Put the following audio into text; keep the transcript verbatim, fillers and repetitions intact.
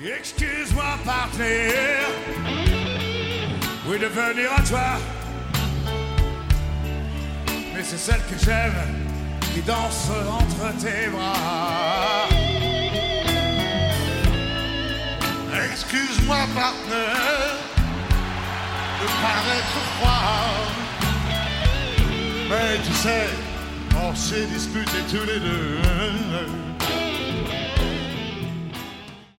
Excuse-moi, partenaire, oui, de venir à toi, mais c'est celle que j'aime qui danse entre tes bras. Excuse-moi, partenaire, de paraître froid, mais tu sais, on s'est disputés tous les deux.